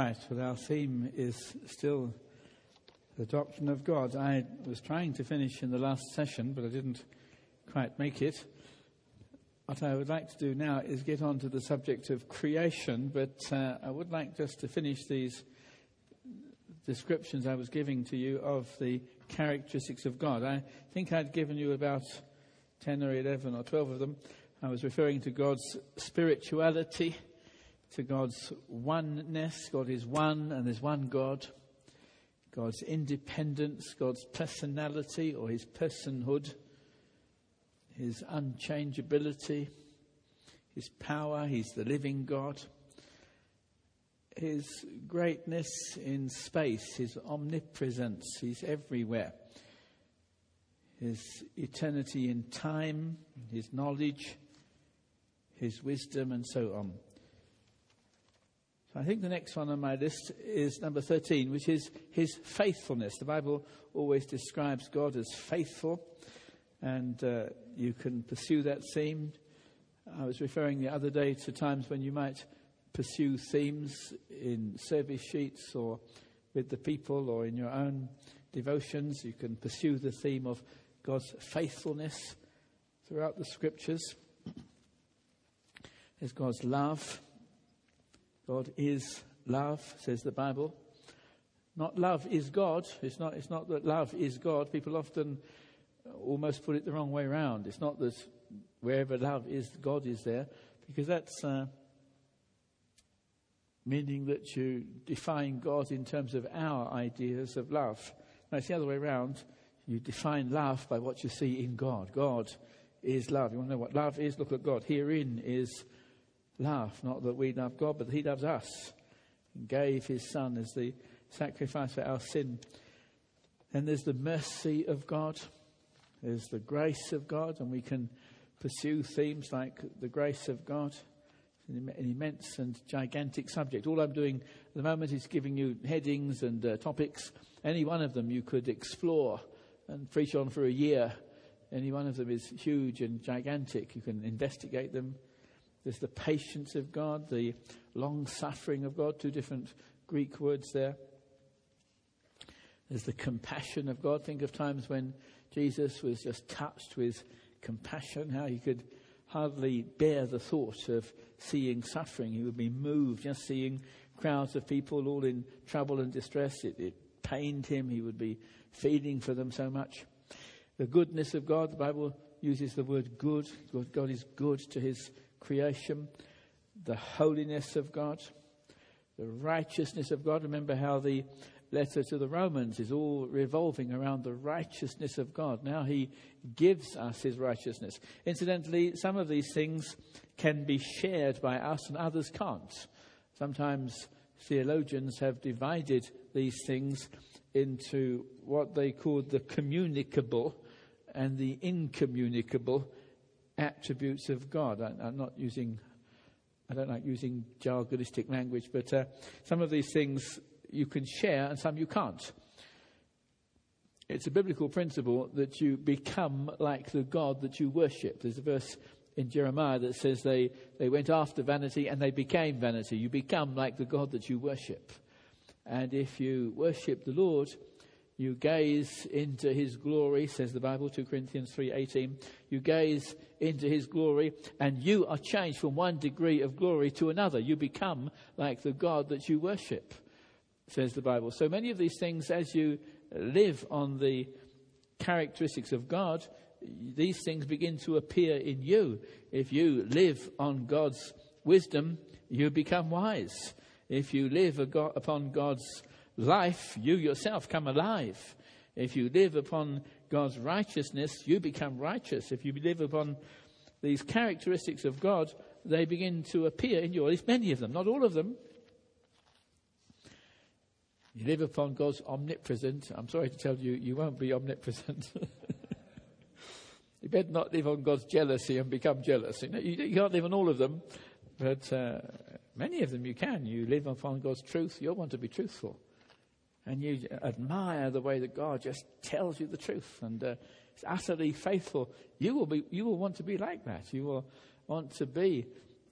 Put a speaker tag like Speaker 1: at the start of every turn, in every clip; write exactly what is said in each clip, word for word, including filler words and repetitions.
Speaker 1: Right, well, our theme is still the doctrine of God. I was trying to finish in the last session, but I didn't quite make it. What I would like to do now is get on to the subject of creation, but uh, I would like just to finish these descriptions I was giving to you of the characteristics of God. I think I'd given you about ten or eleven or twelve of them. I was referring to God's spirituality, to God's oneness. God is one and there's one God. God's independence, God's personality or his personhood, his unchangeability, his power, he's the living God. His greatness in space, his omnipresence, he's everywhere. His eternity in time, his knowledge, his wisdom, and so on. So I think the next one on my list is number thirteen, which is his faithfulness. The Bible always describes God as faithful, and uh, you can pursue that theme. I was referring the other day to times when you might pursue themes in service sheets or with the people or in your own devotions. You can pursue the theme of God's faithfulness throughout the scriptures. There's God's love. God is love, says the Bible. Not love is God. It's not, it's not that love is God. People often almost put it the wrong way around. It's not that wherever love is, God is there, because that's uh, meaning that you define God in terms of our ideas of love. No, it's the other way around. You define love by what you see in God. God is love. You want to know what love is? Look at God. Herein is love. Not that we love God, but he loves us. He gave his son as the sacrifice for our sin. And there's the mercy of God. There's the grace of God. And we can pursue themes like the grace of God. An immense and gigantic subject. All I'm doing at the moment is giving you headings and uh, topics. Any one of them you could explore and preach on for a year. Any one of them is huge and gigantic. You can investigate them. There's the patience of God, the long-suffering of God, two different Greek words there. There's the compassion of God. Think of times when Jesus was just touched with compassion, how he could hardly bear the thought of seeing suffering. He would be moved just seeing crowds of people all in trouble and distress. It, it pained him. He would be feeling for them so much. The goodness of God, the Bible uses the word good. God is good to his creation. The holiness of God, the righteousness of God. Remember how the letter to the Romans is all revolving around the righteousness of God. Now he gives us his righteousness. Incidentally, some of these things can be shared by us and others can't. Sometimes theologians have divided these things into what they call the communicable and the incommunicable attributes of God. I, I'm not using, I don't like using jargonistic language, but uh, some of these things you can share and some you can't. It's a biblical principle that you become like the God that you worship. There's a verse in Jeremiah that says they, they went after vanity and they became vanity. You become like the God that you worship. And if you worship the Lord, you gaze into his glory, says the Bible, Second Corinthians three eighteen. You gaze into his glory and you are changed from one degree of glory to another. You become like the God that you worship, says the Bible. So many of these things, as you live on the characteristics of God, these things begin to appear in you. If you live on God's wisdom, you become wise. If you live upon God's life, you yourself come alive. If you live upon God's righteousness, you become righteous. If you live upon these characteristics of God, they begin to appear in you, at least many of them, not all of them. You live upon God's omnipresent. I'm sorry to tell you, you won't be omnipresent. You better not live on God's jealousy and become jealous. You know, you, you can't live on all of them, but uh, many of them you can. You live upon God's truth. You'll want to be truthful. And you admire the way that God just tells you the truth and uh, is utterly faithful. You will be. You will want to be like that. You will want to be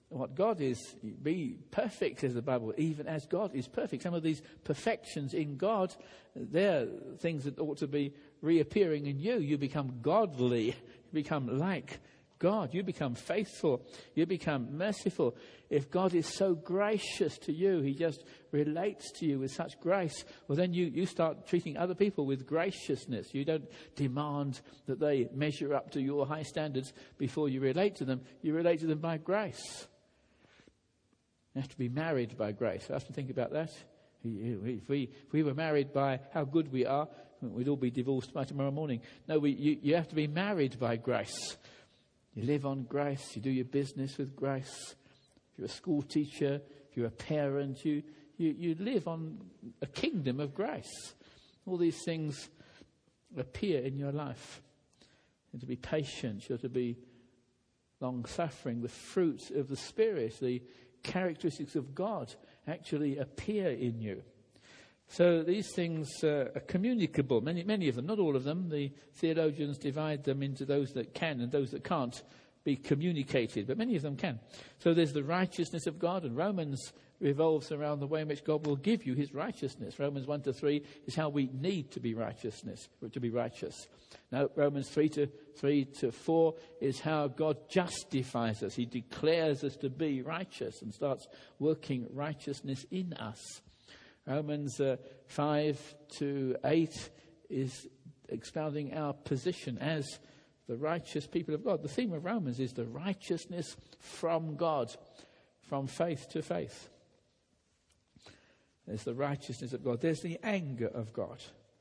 Speaker 1: what God is. Be perfect, says the Bible, even as God is perfect. Some of these perfections in God, they're things that ought to be reappearing in you. You become godly. You become like God. You become faithful. You become merciful. If God is so gracious to you, he just relates to you with such grace, well, then you, you start treating other people with graciousness. You don't demand that they measure up to your high standards before you relate to them. You relate to them by grace. You have to be married by grace. I have to think about that. If we, if we were married by how good we are, we'd all be divorced by tomorrow morning. No, we, you, you have to be married by grace. You live on grace. You do your business with grace. If you're a school teacher, if you're a parent, you, you, you live on a kingdom of grace. All these things appear in your life. You're to be patient. You're to be long-suffering. The fruit of the Spirit, the characteristics of God actually appear in you. So these things uh, are communicable, many many of them, not all of them. The theologians divide them into those that can and those that can't be communicated, but many of them can. So there's the righteousness of God, and Romans revolves around the way in which God will give you his righteousness. Romans one to three is how we need to be righteousness, to be righteous. Now, Romans three to three to four is how God justifies us. He declares us to be righteous and starts working righteousness in us. Romans uh, five to eight is expounding our position as the righteous people of God. The theme of Romans is the righteousness from God, from faith to faith. There's the righteousness of God. There's the anger of God.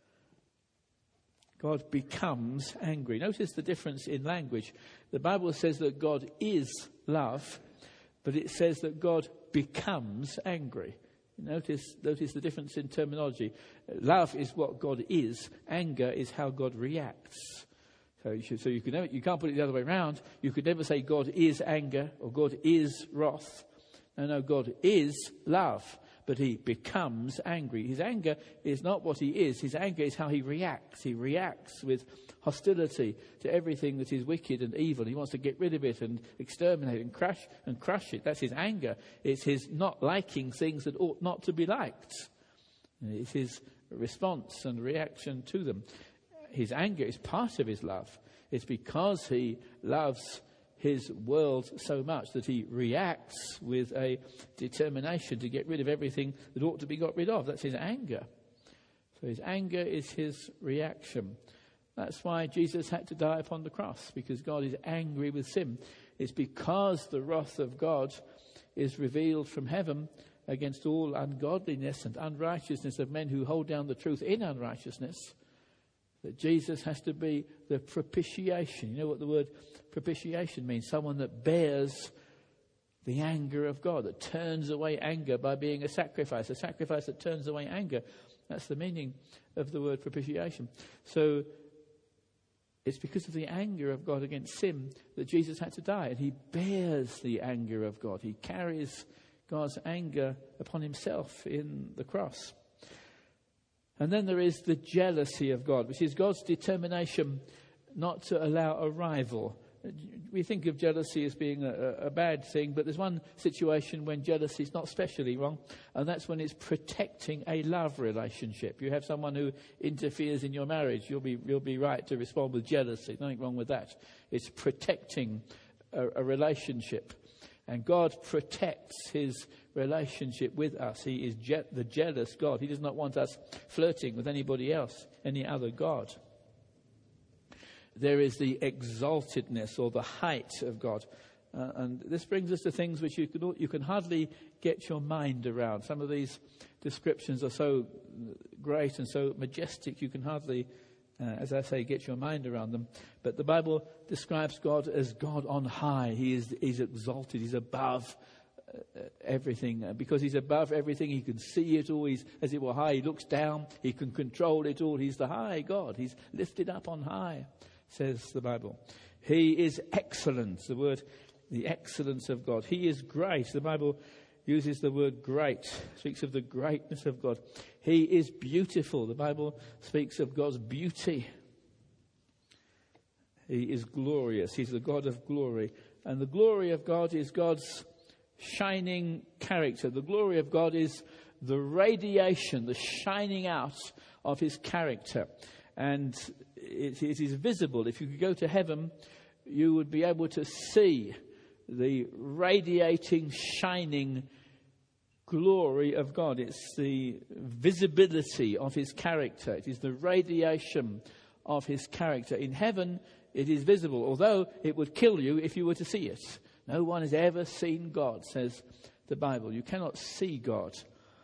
Speaker 1: God becomes angry. Notice the difference in language. The Bible says that God is love, but it says that God becomes angry. Notice, notice the difference in terminology. Love is what God is. Anger is how God reacts. So you, should, so you, can never, you can't put it the other way around. You could never say God is anger or God is wrath. No, no, God is love, but he becomes angry. His anger is not what he is. His anger is how he reacts. He reacts with hostility to everything that is wicked and evil. He wants to get rid of it and exterminate and crush and crush it. That's his anger. It's his not liking things that ought not to be liked. It's his response and reaction to them. His anger is part of his love. It's because he loves his world so much that he reacts with a determination to get rid of everything that ought to be got rid of. That's his anger. So his anger is his reaction. That's why Jesus had to die upon the cross, because God is angry with sin. It's because the wrath of God is revealed from heaven against all ungodliness and unrighteousness of men who hold down the truth in unrighteousness, that Jesus has to be the propitiation. You know what the word propitiation means? Someone that bears the anger of God, that turns away anger by being a sacrifice, a sacrifice that turns away anger. That's the meaning of the word propitiation. So it's because of the anger of God against sin that Jesus had to die, and he bears the anger of God. He carries God's anger upon himself in the cross. And then there is the jealousy of God, which is God's determination not to allow a rival. We think of jealousy as being a, a bad thing, but there's one situation when jealousy is not especially wrong, and that's when it's protecting a love relationship. You have someone who interferes in your marriage, you'll be you'll be right to respond with jealousy. Nothing wrong with that. It's protecting a, a relationship. And God protects his relationship with us. He is je- the jealous God. He does not want us flirting with anybody else, any other God. There is the exaltedness or the height of God. Uh, and this brings us to things which you can, you can hardly get your mind around. Some of these descriptions are so great and so majestic you can hardly, uh, as I say, get your mind around them. But the Bible describes God as God on high. He is he's exalted. He's above uh, everything. Uh, because he's above everything, he can see it all. He's, as it were, high. He looks down. He can control it all. He's the high God. He's lifted up on high, says the Bible. He is excellent. The word, the excellence of God. He is great. The Bible uses the word great, speaks of the greatness of God. He is beautiful. The Bible speaks of God's beauty. He is glorious. He's the God of glory. And the glory of God is God's shining character. The glory of God is the radiation, the shining out of his character. And it, it is visible. If you could go to heaven, you would be able to see the radiating, shining glory of God. It's the visibility of his character. It is the radiation of his character. In heaven, it is visible, although it would kill you if you were to see it. No one has ever seen God, says the Bible. You cannot see God.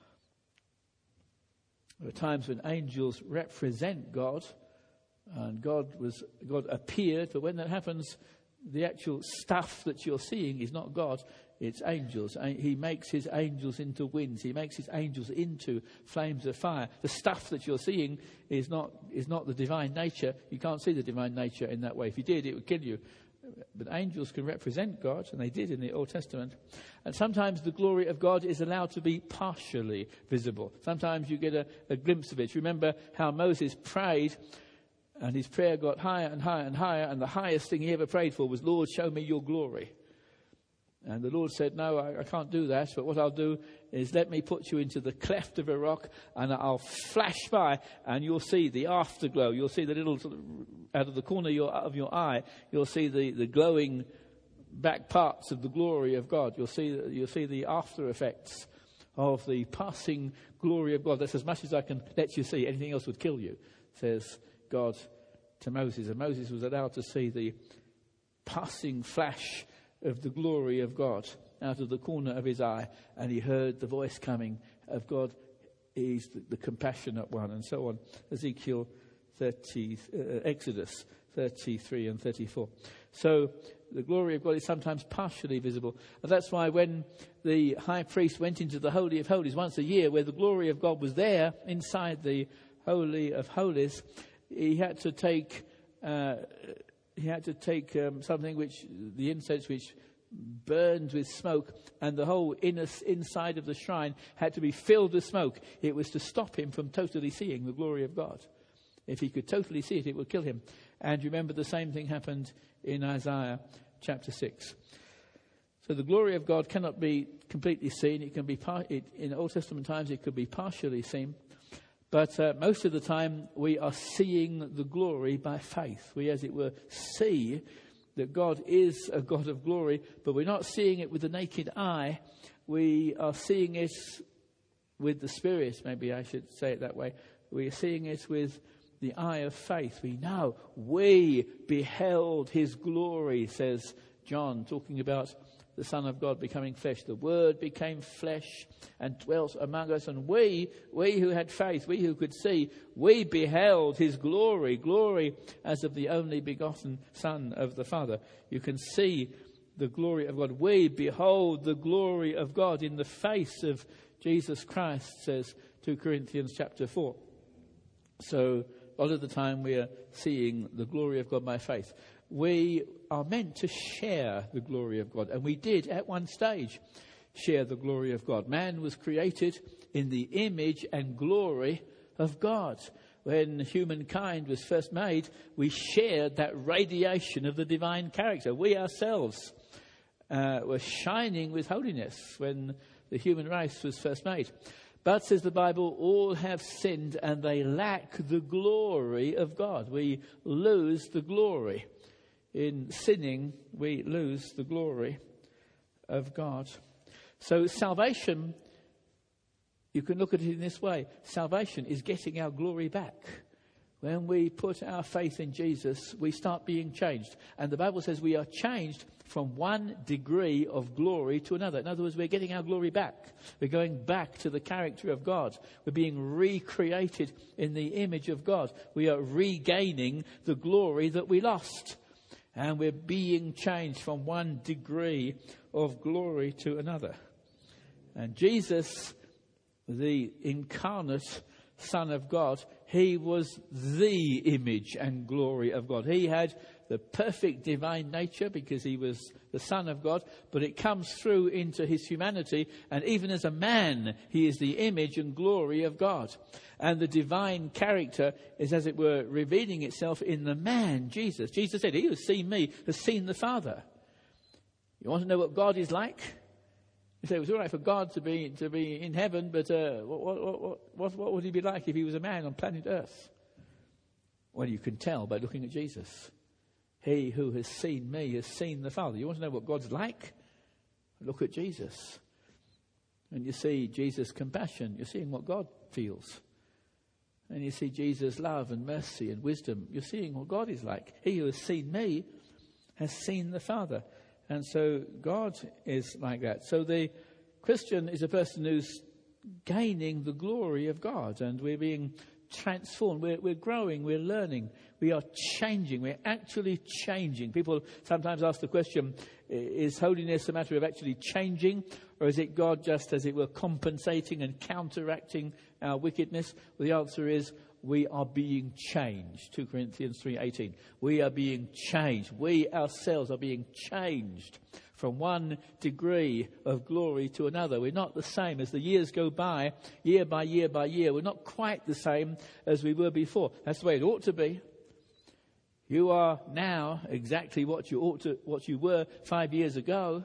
Speaker 1: There are times when angels represent God, and God was God appeared, but when that happens, the actual stuff that you're seeing is not God, it's angels. He makes his angels into winds. He makes his angels into flames of fire. The stuff that you're seeing is not is not the divine nature. You can't see the divine nature in that way. If you did, it would kill you. But angels can represent God, and they did in the Old Testament. And sometimes the glory of God is allowed to be partially visible. Sometimes you get a, a glimpse of it. You remember how Moses prayed, and his prayer got higher and higher and higher, and the highest thing he ever prayed for was, Lord, show me your glory. And the Lord said, no, I, I can't do that, but what I'll do is let me put you into the cleft of a rock, and I'll flash by, and you'll see the afterglow. You'll see the little, sort of, out of the corner of your, of your eye, you'll see the, the glowing back parts of the glory of God. You'll see, you'll see the after effects of the passing glory of God. That's as much as I can let you see. Anything else would kill you, says God to Moses. And Moses was allowed to see the passing flash of the glory of God out of the corner of his eye, and he heard the voice coming of God. He's the, the compassionate one, and so on. Ezekiel thirty, uh, Exodus thirty-three and thirty-four. So the glory of God is sometimes partially visible, and that's why when the high priest went into the Holy of Holies once a year, where the glory of God was there inside the Holy of Holies, he had to take. Uh, He had to take um, something which, the incense which burned with smoke, and the whole inner inside of the shrine had to be filled with smoke. It was to stop him from totally seeing the glory of God. If he could totally see it, it would kill him. And remember, the same thing happened in Isaiah chapter six. So the glory of God cannot be completely seen. It can be par- it, in Old Testament times, it could be partially seen. But uh, most of the time, we are seeing the glory by faith. We, as it were, see that God is a God of glory, but we're not seeing it with the naked eye. We are seeing it with the Spirit, maybe I should say it that way. We are seeing it with the eye of faith. We know we beheld his glory, says John, talking about the Son of God becoming flesh. The Word became flesh and dwelt among us. And we, we who had faith, we who could see, we beheld his glory, glory as of the only begotten Son of the Father. You can see the glory of God. We behold the glory of God in the face of Jesus Christ, says Second Corinthians chapter four. So a lot of the time we are seeing the glory of God by faith. We are meant to share the glory of God. And we did at one stage share the glory of God. Man was created in the image and glory of God. When humankind was first made, we shared that radiation of the divine character. We ourselves uh, were shining with holiness when the human race was first made. But, says the Bible, all have sinned and they lack the glory of God. We lose the glory. In sinning, we lose the glory of God. So salvation, you can look at it in this way. Salvation is getting our glory back. When we put our faith in Jesus, we start being changed. And the Bible says we are changed from one degree of glory to another. In other words, we're getting our glory back. We're going back to the character of God. We're being recreated in the image of God. We are regaining the glory that we lost. And we're being changed from one degree of glory to another. And Jesus, the incarnate Son of God, he was the image and glory of God. He had the perfect divine nature because he was the Son of God, but it comes through into his humanity, and even as a man, he is the image and glory of God. And the divine character is, as it were, revealing itself in the man, Jesus. Jesus said, he who has seen me has seen the Father. You want to know what God is like? You say it was all right for God to be to be in heaven, but uh, what, what, what, what, what would he be like if he was a man on planet Earth? Well, you can tell by looking at Jesus. He who has seen me has seen the Father. You want to know what God's like? Look at Jesus. And you see Jesus' compassion. You're seeing what God feels. And you see Jesus' love and mercy and wisdom. You're seeing what God is like. He who has seen me has seen the Father. And so God is like that. So the Christian is a person who's gaining the glory of God. And we're being transformed. We're, we're growing. We're learning. We are changing. We're actually changing. People sometimes ask the question, is holiness a matter of actually changing? Or is it God just, as it were, compensating and counteracting our wickedness? Well, the answer is, we are being changed. Second Corinthians three eighteen. We are being changed. We ourselves are being changed from one degree of glory to another. We're not the same. As the years go by, year by year by year, we're not quite the same as we were before. That's the way it ought to be. You are now exactly what you ought to, what you were five years ago.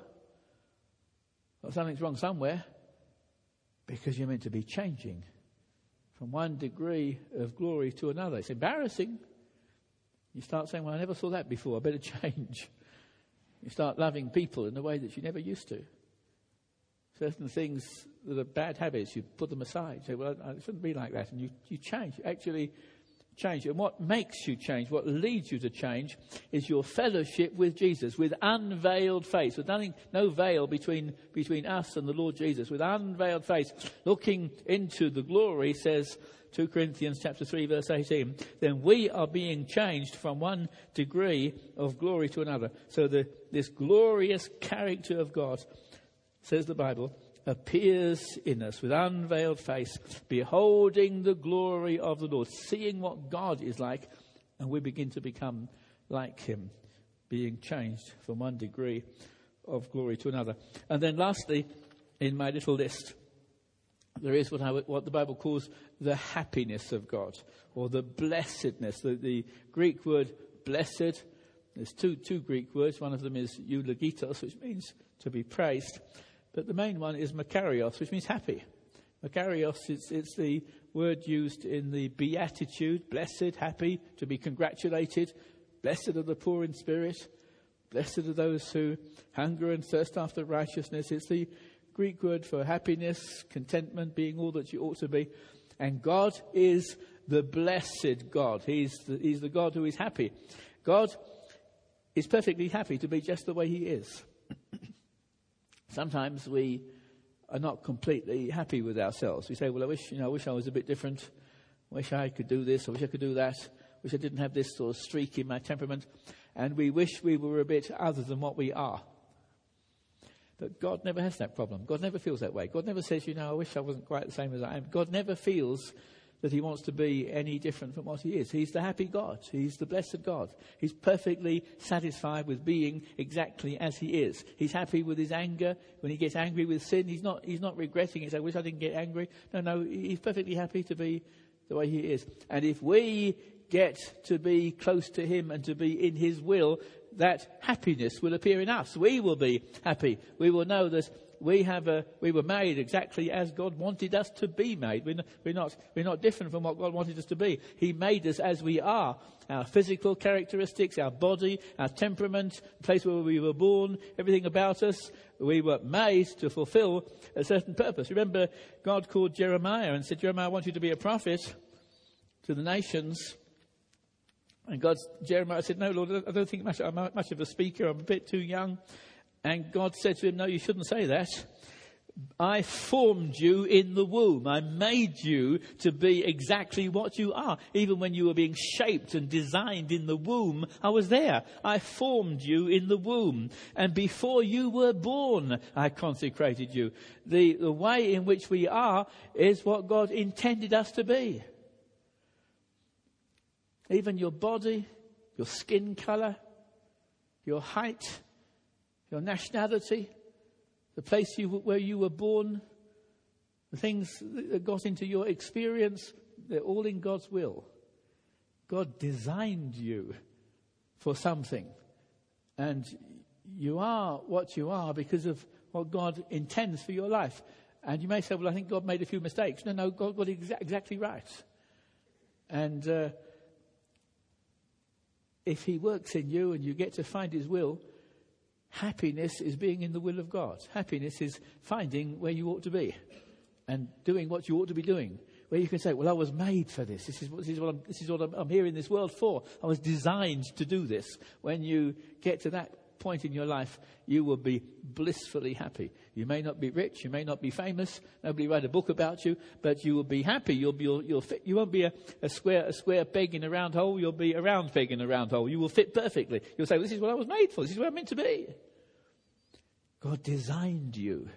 Speaker 1: Well, something's wrong somewhere, because you're meant to be changing from one degree of glory to another. It's embarrassing. You start saying, well, I never saw that before. I better change. You start loving people in a way that you never used to. Certain things that are bad habits, you put them aside. You say, well, it shouldn't be like that. And you, you change. You actually change. And what makes you change, what leads you to change, is your fellowship with Jesus, with unveiled face, with nothing, no veil between between us and the Lord Jesus, with unveiled face, looking into the glory, says Second Corinthians chapter three, verse eighteen. Then we are being changed from one degree of glory to another. So the this glorious character of God, says the Bible, appears in us with unveiled face, beholding the glory of the Lord, seeing what God is like, and we begin to become like him, being changed from one degree of glory to another. And then lastly, in my little list, there is what, I, what the Bible calls the happiness of God, or the blessedness. The, the Greek word blessed, there's two, two Greek words. One of them is eulogitos, which means to be praised. But the main one is makarios, which means happy. Makarios, it's, it's the word used in the Beatitude, blessed, happy, to be congratulated. Blessed are the poor in spirit. Blessed are those who hunger and thirst after righteousness. It's the Greek word for happiness, contentment, being all that you ought to be. And God is the blessed God. He's the, he's the God who is happy. God is perfectly happy to be just the way he is. Sometimes we are not completely happy with ourselves. We say, well, I wish, you know, I wish I was a bit different. I wish I could do this. I wish I could do that. I wish I didn't have this sort of streak in my temperament. And we wish we were a bit other than what we are. But God never has that problem. God never feels that way. God never says, you know, I wish I wasn't quite the same as I am. God never feels that he wants to be any different from what he is. He's the happy God. He's the blessed God. He's perfectly satisfied with being exactly as he is. He's happy with his anger. When he gets angry with sin, he's not he's not regretting it. I wish I didn't get angry. No, no, he's perfectly happy to be the way he is. And if we get to be close to him and to be in his will, that happiness will appear in us. We will be happy. We will know that we have a, we were made exactly as God wanted us to be made. We're not, we're not, we're not different from what God wanted us to be. He made us as we are. Our physical characteristics, our body, our temperament, the place where we were born, everything about us, we were made to fulfill a certain purpose. Remember, God called Jeremiah and said, Jeremiah, I want you to be a prophet to the nations. And God, Jeremiah said, no, Lord, I don't think much, I'm much of a speaker. I'm a bit too young. And God said to him, no, you shouldn't say that. I formed you in the womb. I made you to be exactly what you are. Even when you were being shaped and designed in the womb, I was there. I formed you in the womb. And before you were born, I consecrated you. The, the way in which we are is what God intended us to be. Even your body, your skin colour, your height, your nationality, the place you, where you were born, the things that got into your experience, they're all in God's will. God designed you for something. And you are what you are because of what God intends for your life. And you may say, well, I think God made a few mistakes. No, no, God got it exa- exactly right. And uh, if he works in you and you get to find his will, happiness is being in the will of God. Happiness is finding where you ought to be and doing what you ought to be doing. Where you can say, well, I was made for this. This is what, this is what, I'm, this is what I'm, I'm here in this world for. I was designed to do this. When you get to that point in your life, you will be blissfully happy. You may not be rich. You may not be famous. Nobody write a book about you. But you will be happy. You'll be, you'll, you'll fit, you won't be a, a square a square peg in a round hole. You'll be a round peg in a round hole. You will fit perfectly. You'll say, well, this is what I was made for. This is where I'm meant to be. God designed you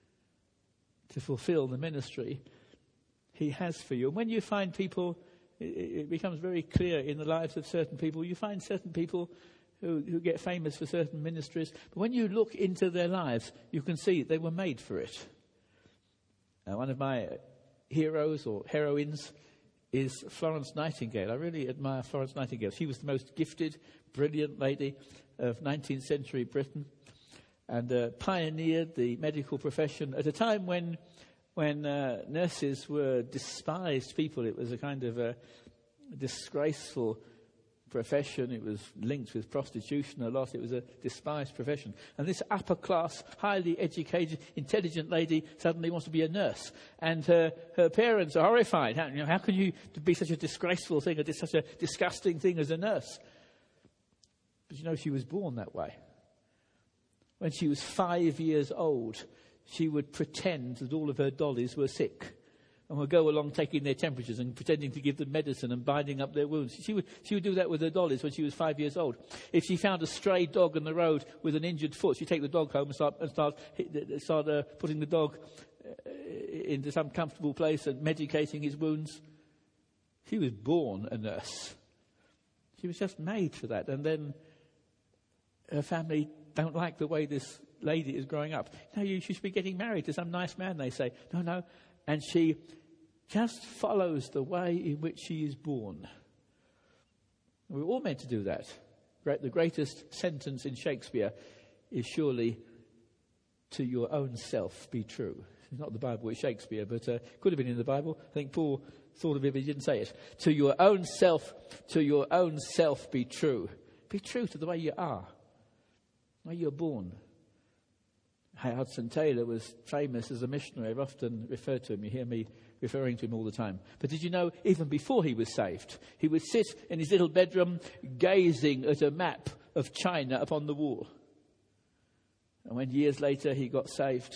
Speaker 1: to fulfill the ministry he has for you. And when you find people, it, it becomes very clear in the lives of certain people. You find certain people who, who get famous for certain ministries. But when you look into their lives, you can see they were made for it. Uh, one of my heroes or heroines is Florence Nightingale. I really admire Florence Nightingale. She was the most gifted, brilliant lady of nineteenth century Britain, and uh, pioneered the medical profession at a time when when uh, nurses were despised people. It was a kind of a disgraceful profession. It was linked with prostitution a lot. It was a despised profession. And this upper class, highly educated, intelligent lady suddenly wants to be a nurse. And her, her parents are horrified. How, you know, how can you be such a disgraceful thing, or such a disgusting thing as a nurse? But you know, she was born that way. When she was five years old, she would pretend that all of her dollies were sick and would go along taking their temperatures and pretending to give them medicine and binding up their wounds. She would, she would do that with her dollies when she was five years old. If she found a stray dog on the road with an injured foot, she'd take the dog home and start, and start, start uh, putting the dog uh, into some comfortable place and medicating his wounds. She was born a nurse. She was just made for that. And then her family don't like the way this lady is growing up. No, you should be getting married to some nice man, they say. No, no. And she just follows the way in which she is born. We're all meant to do that. The greatest sentence in Shakespeare is surely, to your own self be true. It's not the Bible, it's Shakespeare, but uh, could have been in the Bible. I think Paul thought of it, but he didn't say it. To your own self, to your own self be true. Be true to the way you are, the way you're born. Hudson Taylor was famous as a missionary. I've often referred to him. You hear me referring to him all the time. But did you know, even before he was saved, he would sit in his little bedroom gazing at a map of China upon the wall. And when years later he got saved,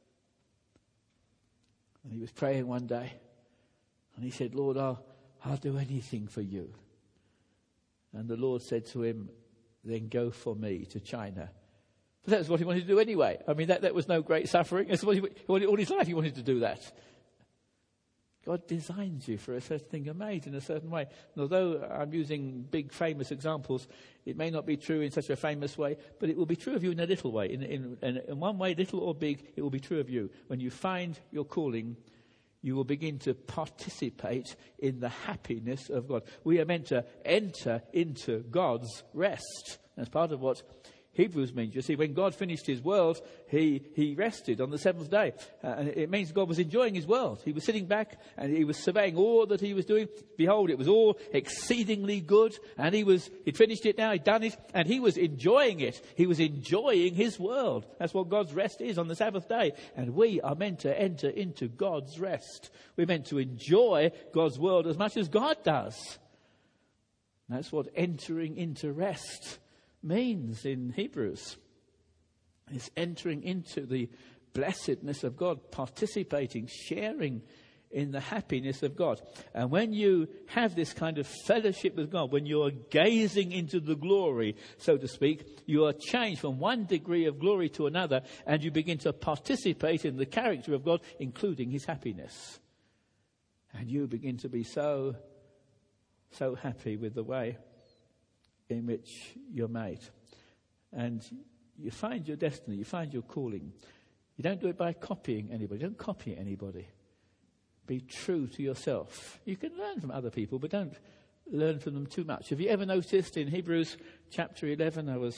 Speaker 1: and he was praying one day, and he said, Lord, I'll, I'll do anything for you. And the Lord said to him, then go for me to China. But that was what he wanted to do anyway. I mean, that, that was no great suffering. That's what he, he wanted, all his life he wanted to do that. God designs you for a certain thing. You're made in a certain way. And although I'm using big, famous examples, it may not be true in such a famous way, but it will be true of you in a little way. In, in, in, in one way, little or big, it will be true of you. When you find your calling, you will begin to participate in the happiness of God. We are meant to enter into God's rest. That's part of what Hebrews means. You see, when God finished his world, he, he rested on the seventh day. Uh, and it means God was enjoying his world. He was sitting back and he was surveying all that he was doing. Behold, it was all exceedingly good. And he was, he'd finished it now, he'd done it, and he was enjoying it. He was enjoying his world. That's what God's rest is on the Sabbath day. And we are meant to enter into God's rest. We're meant to enjoy God's world as much as God does. And that's what entering into rest means in Hebrews. It's entering into the blessedness of God, participating, sharing in the happiness of God. And when you have this kind of fellowship with God, when you are gazing into the glory, so to speak, you are changed from one degree of glory to another, and you begin to participate in the character of God, including his happiness. And you begin to be so, so happy with the way in which you're made. And you find your destiny, you find your calling. You don't do it by copying anybody. Don't copy anybody. Be true to yourself. You can learn from other people, but don't learn from them too much. Have you ever noticed in Hebrews chapter eleven, I was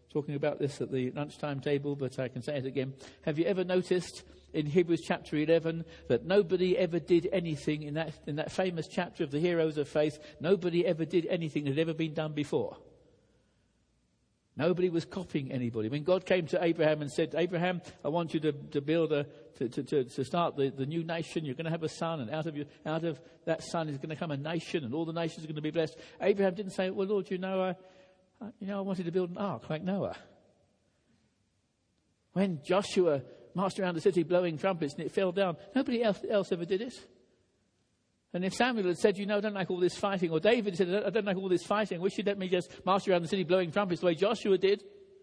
Speaker 1: talking about this at the lunchtime table, but I can say it again. Have you ever noticed in Hebrews chapter eleven that nobody ever did anything in that in that famous chapter of the heroes of faith? Nobody ever did anything that had ever been done before. Nobody was copying anybody. When God came to Abraham and said, Abraham, I want you to, to build a, to, to, to, to start the, the new nation. You're going to have a son, and out of you, out of that son is going to come a nation, and all the nations are going to be blessed. Abraham didn't say, well, Lord, you know, I, I, you know, I wanted to build an ark like Noah. When Joshua marched around the city blowing trumpets and it fell down, nobody else, else ever did it. And if Samuel had said, you know, I don't like all this fighting, or David said, I don't like all this fighting, wish you'd let me just march around the city blowing trumpets the way Joshua did.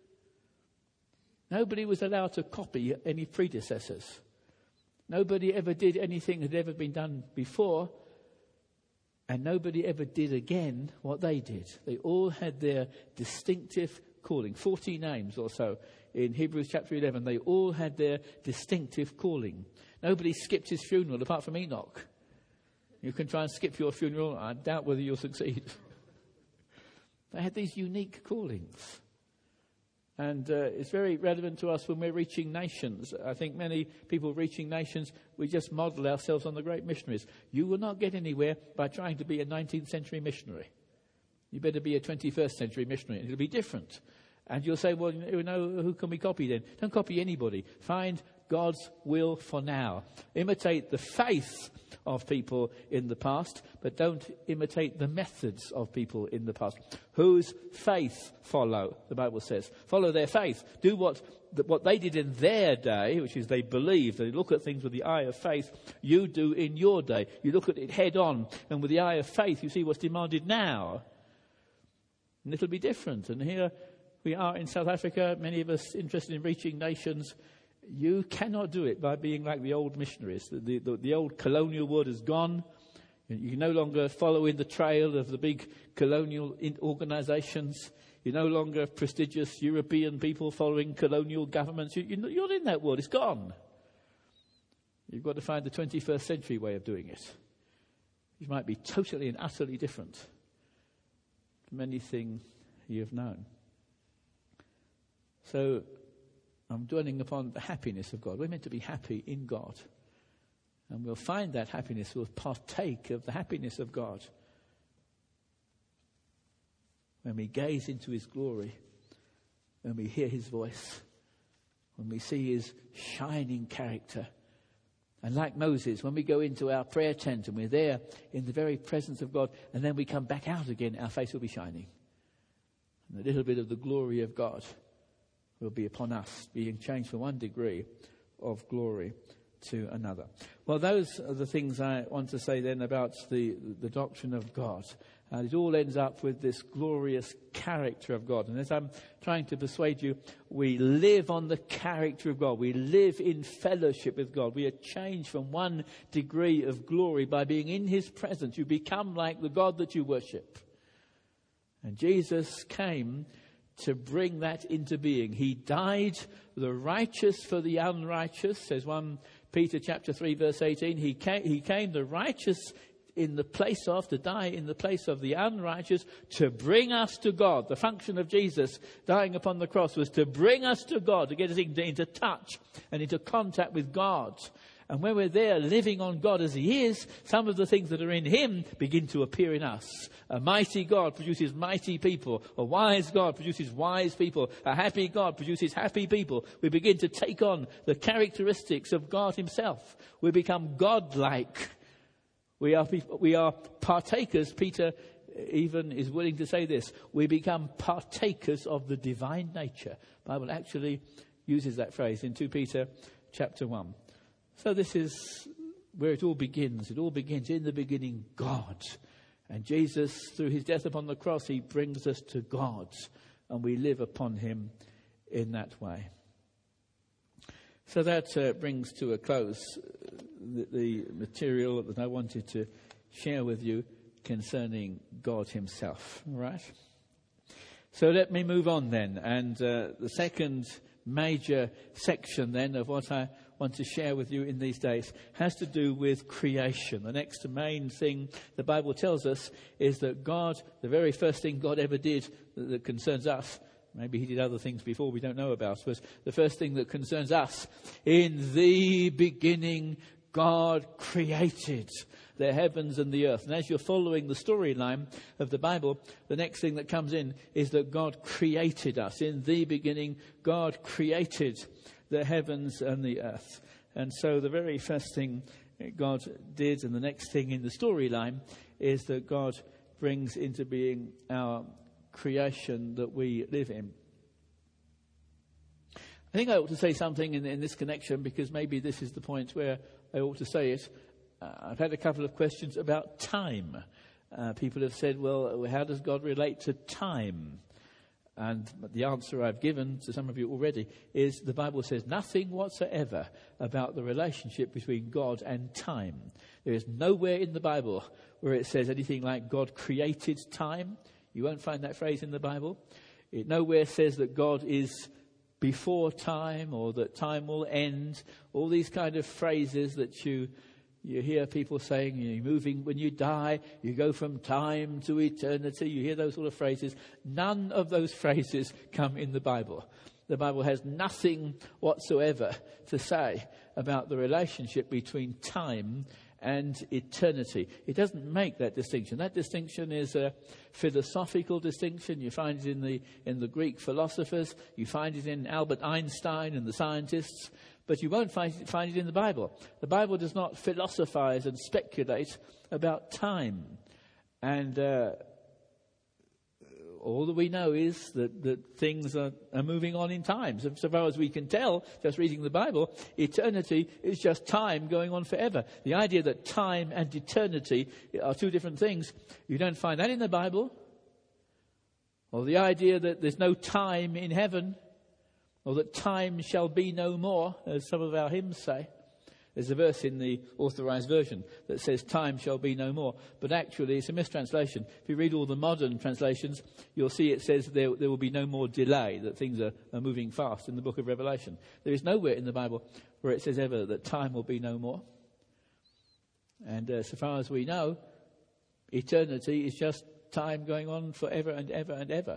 Speaker 1: Nobody was allowed to copy any predecessors. Nobody ever did anything that had ever been done before. And nobody ever did again what they did. They all had their distinctive calling. Forty names or so in Hebrews chapter eleven. They all had their distinctive calling. Nobody skipped his funeral apart from Enoch. You can try and skip your funeral. I doubt whether you'll succeed. They had these unique callings. And uh, it's very relevant to us when we're reaching nations. I think many people reaching nations, we just model ourselves on the great missionaries. You will not get anywhere by trying to be a nineteenth century missionary. You better be a twenty-first century missionary, and it'll be different. And you'll say, well, you know, who can we copy then? Don't copy anybody. Find God's will for now. Imitate the faith of people in the past, but don't imitate the methods of people in the past. Whose faith follow, the Bible says. Follow their faith. Do what what they did in their day, which is they believe, they look at things with the eye of faith. You do in your day. You look at it head on, and with the eye of faith, you see what's demanded now. And it'll be different. And here we are in South Africa, many of us interested in reaching nations. You cannot do it by being like the old missionaries. The, the, the old colonial word is gone. You can no longer follow in the trail of the big colonial organizations. You're no longer prestigious European people following colonial governments. You, you're not in that world. It's gone. You've got to find the twenty-first century way of doing it. It might be totally and utterly different from anything you've known. So I'm dwelling upon the happiness of God. We're meant to be happy in God. And we'll find that happiness, we'll partake of the happiness of God when we gaze into his glory, when we hear his voice, when we see his shining character. And like Moses, when we go into our prayer tent and we're there in the very presence of God, and then we come back out again, our face will be shining. And a little bit of the glory of God will be upon us, being changed from one degree of glory to another. Well, those are the things I want to say then about the, the doctrine of God. And it all ends up with this glorious character of God. And as I'm trying to persuade you, we live on the character of God. We live in fellowship with God. We are changed from one degree of glory by being in his presence. You become like the God that you worship. And Jesus came to bring that into being. He died the righteous for the unrighteous, says First Peter chapter three verse eighteen. He came, he came the righteous in the place of, to die in the place of the unrighteous, to bring us to God. The function of Jesus dying upon the cross was to bring us to God, to get us into, into touch and into contact with God. And when we're there living on God as he is, some of the things that are in him begin to appear in us. A mighty God produces mighty people. A wise God produces wise people. A happy God produces happy people. We begin to take on the characteristics of God himself. We become God-like. We are, we are partakers. Peter even is willing to say this. We become partakers of the divine nature. The Bible actually uses that phrase in Second Peter chapter one. So this is where it all begins. It all begins in the beginning, God. And Jesus, through his death upon the cross, he brings us to God. And we live upon him in that way. So that uh, brings to a close the, the material that I wanted to share with you concerning God himself. All right? So let me move on then. And uh, the second major section then of what I want to share with you in these days has to do with creation. The next main thing the Bible tells us is that God, the very first thing God ever did that, that concerns us, maybe he did other things before we don't know about, but the first thing that concerns us, in the beginning God created the heavens and the earth. And as you're following the storyline of the Bible, the next thing that comes in is that God created us. In the beginning, God created the heavens and the earth. And so the very first thing God did, and the next thing in the storyline, is that God brings into being our creation that we live in. I think I ought to say something in, in this connection, because maybe this is the point where I ought to say it. Uh, I've had a couple of questions about time. Uh, people have said, well, how does God relate to time? And the answer I've given to some of you already is the Bible says nothing whatsoever about the relationship between God and time. There is nowhere in the Bible where it says anything like God created time. You won't find that phrase in the Bible. It nowhere says that God is before time, or that time will end. All these kind of phrases that you you hear people saying, you're moving when you die, you go from time to eternity. You hear those sort of phrases. None of those phrases come in the Bible. The Bible has nothing whatsoever to say about the relationship between time and eternity. It doesn't make that distinction. That distinction is a philosophical distinction. You find it in the in the Greek philosophers. You find it in Albert Einstein and the scientists. But you won't find it, find it in the Bible. The Bible does not philosophize and speculate about time. And uh, all that we know is that, that things are, are moving on in time. So, so far as we can tell, just reading the Bible, eternity is just time going on forever. The idea that time and eternity are two different things, you don't find that in the Bible. Or the idea that there's no time in heaven, or that time shall be no more, as some of our hymns say. There's a verse in the Authorized Version that says time shall be no more. But actually, it's a mistranslation. If you read all the modern translations, you'll see it says there, there will be no more delay, that things are, are moving fast in the book of Revelation. There is nowhere in the Bible where it says ever that time will be no more. And uh, so far as we know, eternity is just time going on forever and ever and ever.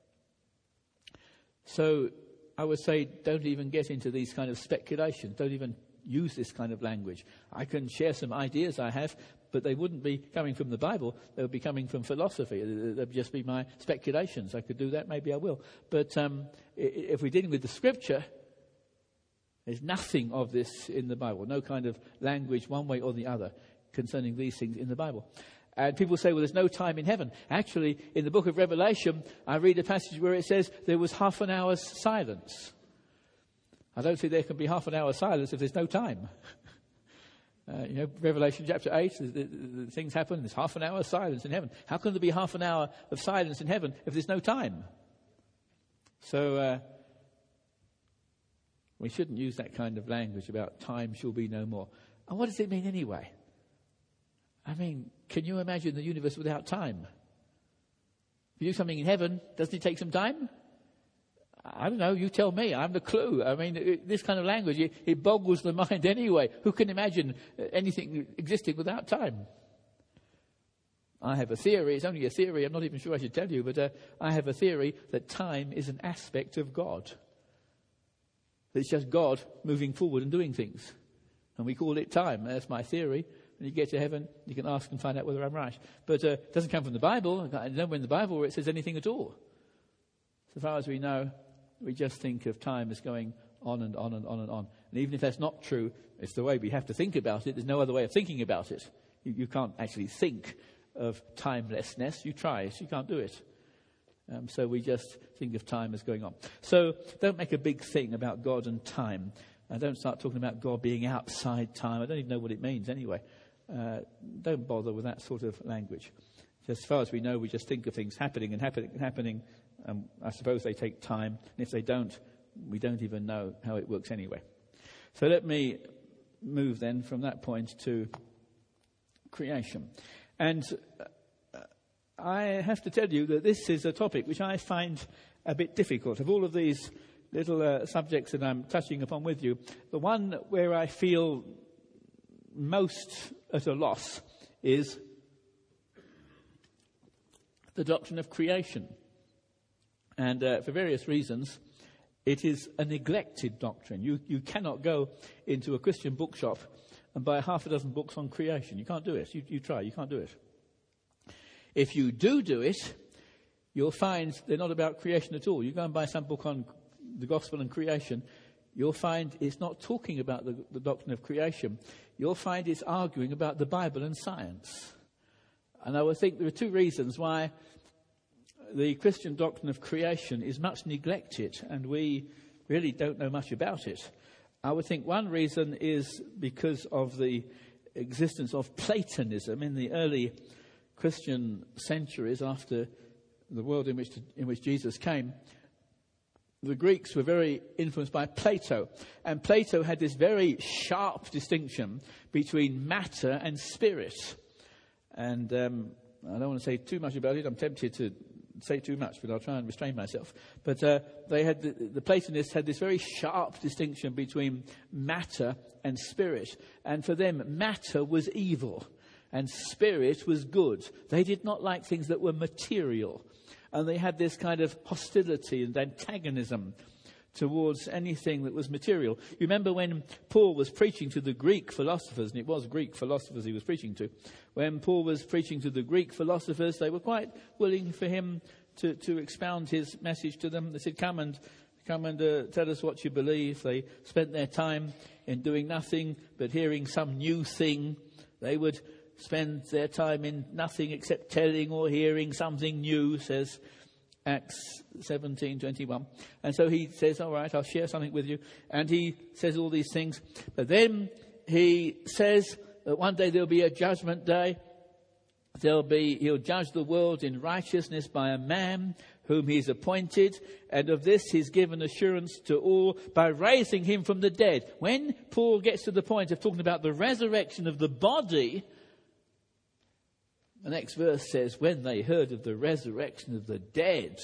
Speaker 1: So I would say don't even get into these kind of speculations. Don't even use this kind of language. I can share some ideas I have, but they wouldn't be coming from the Bible. They would be coming from philosophy. They would just be my speculations. I could do that. Maybe I will. But um, if we're dealing with the Scripture, there's nothing of this in the Bible. No kind of language one way or the other concerning these things in the Bible. And people say, well, there's no time in heaven. Actually, in the book of Revelation, I read a passage where it says there was half an hour's silence. I don't think there can be half an hour's silence if there's no time. uh, you know, Revelation chapter eight, the, the, the things happen, there's half an hour's silence in heaven. How can there be half an hour of silence in heaven if there's no time? So uh, we shouldn't use that kind of language about time shall be no more. And what does it mean anyway? I mean, can you imagine the universe without time? If you do something in heaven, doesn't it take some time? I don't know, you tell me. I haven't a clue. I mean, it, this kind of language, it, it boggles the mind anyway. Who can imagine anything existing without time? I have a theory. It's only a theory. I'm not even sure I should tell you, but uh, I have a theory that time is an aspect of God. It's just God moving forward and doing things. And we call it time. That's my theory. When you get to heaven, you can ask and find out whether I'm right. But uh, it doesn't come from the Bible. I don't know in the Bible where it says anything at all. So far as we know, we just think of time as going on and on and on and on. And even if that's not true, it's the way we have to think about it. There's no other way of thinking about it. You, you can't actually think of timelessness. You try it. You can't do it. Um, so we just think of time as going on. So don't make a big thing about God and time. And don't start talking about God being outside time. I don't even know what it means anyway. Uh, don't bother with that sort of language. Just as far as we know, we just think of things happening and happening and happening. Um, I suppose they take time. And if they don't, we don't even know how it works anyway. So let me move then from that point to creation. And uh, I have to tell you that this is a topic which I find a bit difficult. Of all of these little uh, subjects that I'm touching upon with you, the one where I feel most at a loss is the doctrine of creation. And uh, for various reasons, it is a neglected doctrine. You, you cannot go into a Christian bookshop and buy half a dozen books on creation. You can't do it. You, you try, you can't do it. If you do do it, you'll find they're not about creation at all. You go and buy some book on the gospel and creation, you'll find it's not talking about the, the doctrine of creation. You'll find it's arguing about the Bible and science. And I would think there are two reasons why the Christian doctrine of creation is much neglected, and we really don't know much about it. I would think one reason is because of the existence of Platonism in the early Christian centuries after the world in which, in which Jesus came. The Greeks were very influenced by Plato, and Plato had this very sharp distinction between matter and spirit. And um, I don't want to say too much about it. I'm tempted to say too much, but I'll try and restrain myself. But uh, they had the, the Platonists had this very sharp distinction between matter and spirit. And for them, matter was evil and spirit was good. They did not like things that were material. And they had this kind of hostility and antagonism towards anything that was material. You remember when Paul was preaching to the Greek philosophers, and it was Greek philosophers he was preaching to. When Paul was preaching to the Greek philosophers, they were quite willing for him to, to expound his message to them. They said, come and come and uh, tell us what you believe. They spent their time in doing nothing but hearing some new thing. They would spend their time in nothing except telling or hearing something new, says Acts seventeen twenty-one. And so he says, all right, I'll share something with you. And he says all these things. But then he says that one day there'll be a judgment day. There'll be, he'll judge the world in righteousness by a man whom he's appointed. And of this he's given assurance to all by raising him from the dead. When Paul gets to the point of talking about the resurrection of the body, the next verse says, when they heard of the resurrection of the dead,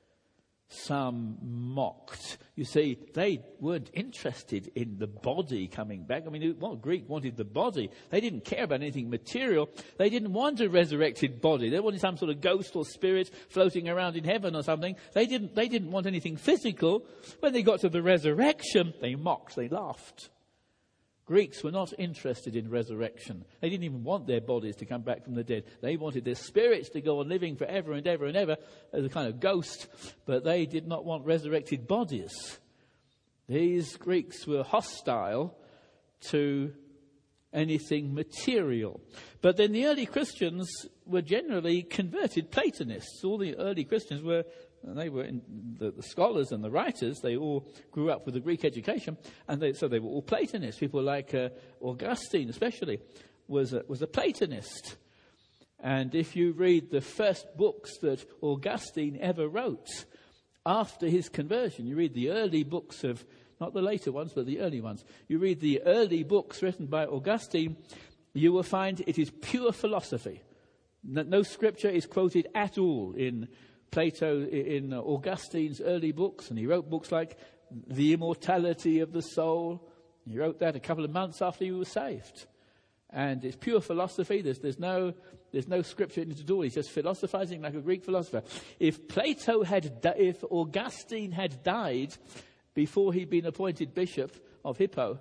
Speaker 1: some mocked. You see, they weren't interested in the body coming back. I mean, what Greek wanted the body. They didn't care about anything material. They didn't want a resurrected body. They wanted some sort of ghost or spirit floating around in heaven or something. They didn't, they didn't want anything physical. When they got to the resurrection, they mocked, they laughed. Greeks were not interested in resurrection. They didn't even want their bodies to come back from the dead. They wanted their spirits to go on living forever and ever and ever as a kind of ghost, but they did not want resurrected bodies. These Greeks were hostile to anything material. But then the early Christians were generally converted Platonists. All the early Christians were And they were in the, the scholars and the writers. They all grew up with a Greek education, and they, so they were all Platonists. People like uh, Augustine, especially, was a, was a Platonist. And if you read the first books that Augustine ever wrote after his conversion, you read the early books of, not the later ones, but the early ones. You read the early books written by Augustine, you will find it is pure philosophy. No, no scripture is quoted at all in Plato, in Augustine's early books, and he wrote books like The Immortality of the Soul. He wrote that a couple of months after he was saved. And it's pure philosophy. There's, there's no there's no scripture in it at all. He's just philosophizing like a Greek philosopher. If Plato had, di- if Augustine had died before he'd been appointed bishop of Hippo,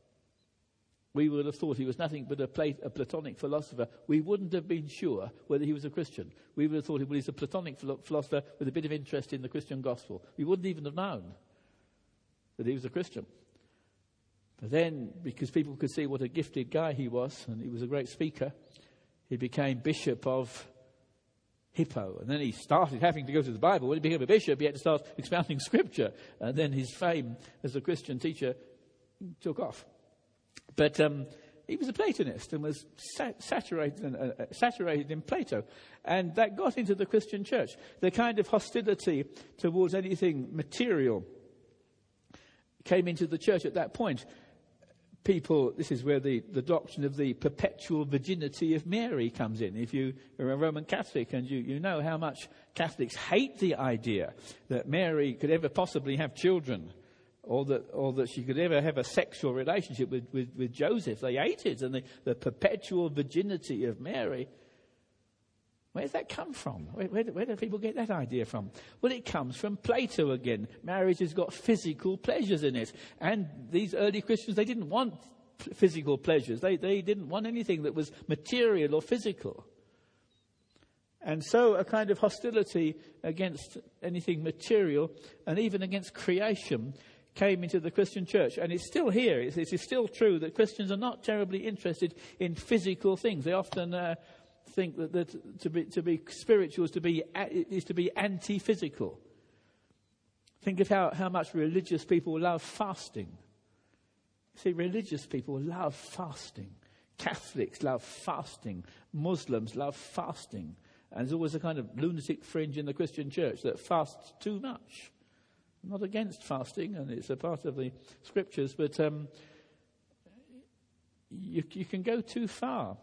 Speaker 1: we would have thought he was nothing but a, Plat- a Platonic philosopher. We wouldn't have been sure whether he was a Christian. We would have thought he was a Platonic philosopher with a bit of interest in the Christian gospel. We wouldn't even have known that he was a Christian. But then, because people could see what a gifted guy he was, and he was a great speaker, he became bishop of Hippo. And then he started having to go to the Bible. When he became a bishop, he had to start expounding scripture. And then his fame as a Christian teacher took off. But um, he was a Platonist and was sat- saturated, in, uh, saturated in Plato. And that got into the Christian church. The kind of hostility towards anything material came into the church at that point. People, this is where the, the doctrine of the perpetual virginity of Mary comes in. If you are a Roman Catholic, and you, you know how much Catholics hate the idea that Mary could ever possibly have children, or that or that she could ever have a sexual relationship with, with, with Joseph. They hate it, and the, the perpetual virginity of Mary. Where does that come from? Where, where, do, where do people get that idea from? Well, it comes from Plato again. Marriage has got physical pleasures in it. And these early Christians, they didn't want physical pleasures. They, they didn't want anything that was material or physical. And so a kind of hostility against anything material and even against creation came into the Christian church. And it's still here. It's, it's still true that Christians are not terribly interested in physical things. They often uh, think that, that to be to be spiritual is to be is to be anti-physical. Think of how, how much religious people love fasting. See, religious people love fasting. Catholics love fasting. Muslims love fasting. And there's always a kind of lunatic fringe in the Christian church that fasts too much. I'm not against fasting, and it's a part of the scriptures, but um, you, you can go too far.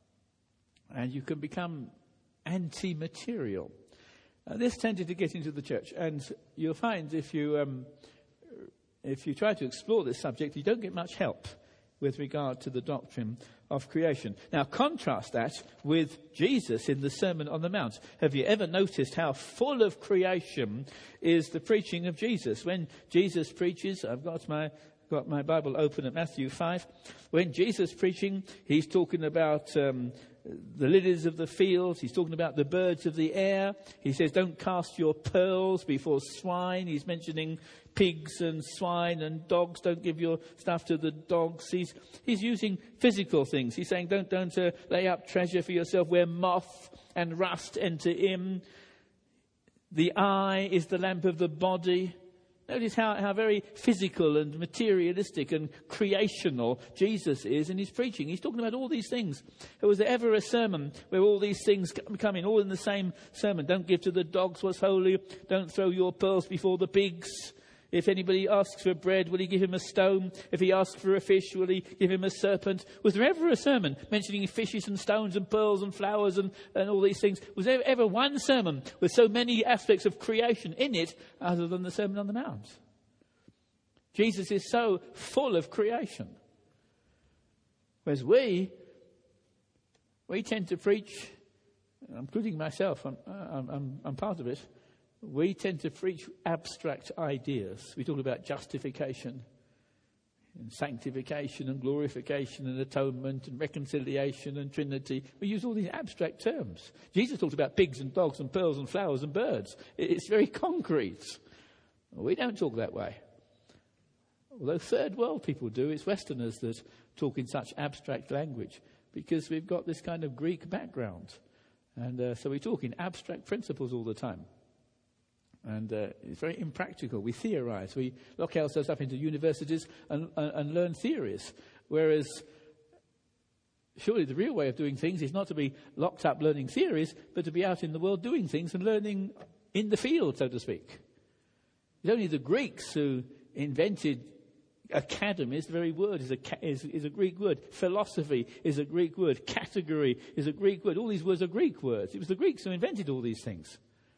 Speaker 1: And you can become anti-material. Uh, this tended to get into the church. And you'll find if you um, if you try to explore this subject, you don't get much help with regard to the doctrine of creation. Now, contrast that with Jesus in the Sermon on the Mount. Have you ever noticed how full of creation is the preaching of Jesus? When Jesus preaches, I've got my... got my Bible open at Matthew five. When Jesus is preaching, he's talking about um, the lilies of the fields. He's talking about the birds of the air. He says, don't cast your pearls before swine. He's mentioning pigs and swine and dogs. Don't give your stuff to the dogs. He's, he's using physical things. He's saying, don't, don't uh, lay up treasure for yourself where moth and rust enter in. The eye is the lamp of the body. Notice how, how very physical and materialistic and creational Jesus is in his preaching. He's talking about all these things. Was there ever a sermon where all these things come in, all in the same sermon? Don't give to the dogs what's holy. Don't throw your pearls before the pigs. If anybody asks for bread, will he give him a stone? If he asks for a fish, will he give him a serpent? Was there ever a sermon mentioning fishes and stones and pearls and flowers and, and all these things? Was there ever one sermon with so many aspects of creation in it other than the Sermon on the Mount? Jesus is so full of creation. Whereas we, we tend to preach, including myself, I'm, I'm, I'm, I'm part of it, we tend to preach abstract ideas. We talk about justification and sanctification and glorification and atonement and reconciliation and Trinity. We use all these abstract terms. Jesus talked about pigs and dogs and pearls and flowers and birds. It's very concrete. We don't talk that way. Although third world people do, it's Westerners that talk in such abstract language because we've got this kind of Greek background. And uh, so we talk in abstract principles all the time. And uh, it's very impractical. We theorize. We lock ourselves up into universities and, and, and learn theories. Whereas, surely the real way of doing things is not to be locked up learning theories, but to be out in the world doing things and learning in the field, so to speak. It's only the Greeks who invented academies. The very word is a, is, is a Greek word. Philosophy is a Greek word. Category is a Greek word. All these words are Greek words. It was the Greeks who invented all these things.